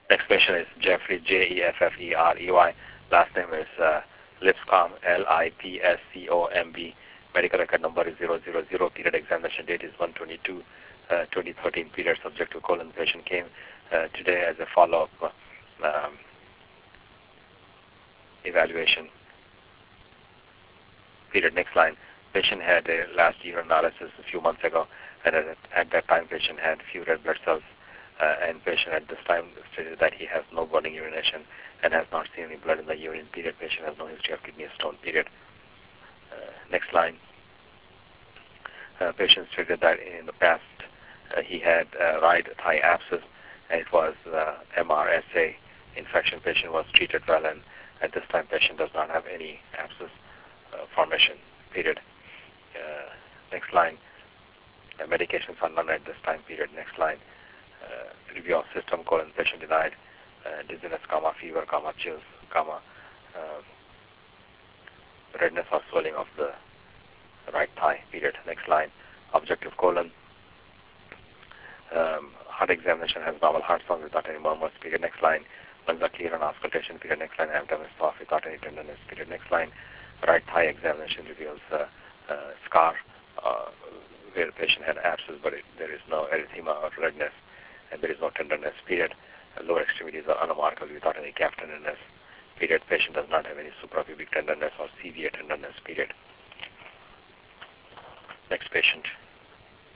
Next patient is Jeffrey, Jeffrey. Last name is Lipscomb, Lipscomb. Medical record number is 000. Period examination date is 1/22/2013. Period subject to colon. Patient came today as a follow-up evaluation. Period. Next line. Patient had a last urine analysis a few months ago, and at that time patient had few red blood cells, and patient at this time stated that he has no burning urination and has not seen any blood in the urine. Period. Patient has no history of kidney stone. Period. Next line. Patient stated that in the past he had right thigh abscess, and it was MRSA infection. Patient was treated well, and at this time patient does not have any abscess formation. Period. Next line. Medications are none at this time. Period. Next line. Review of system: colon. Patient denied dizziness, fever, chills, redness or swelling of the right thigh. Period. Next line. Objective: colon. Heart examination has normal heart sound without any murmurs. Period. Next line. Lungs are clear on auscultation. Period. Next line. Abdomen soft without any tenderness. Period. Next line. Right thigh examination reveals scar where the patient had abscess, but there is no erythema or redness, and there is no tenderness. Period. Lower extremities are unremarkable without any calf tenderness. Period. Patient does not have any suprapubic tenderness or severe tenderness. Period. Next patient.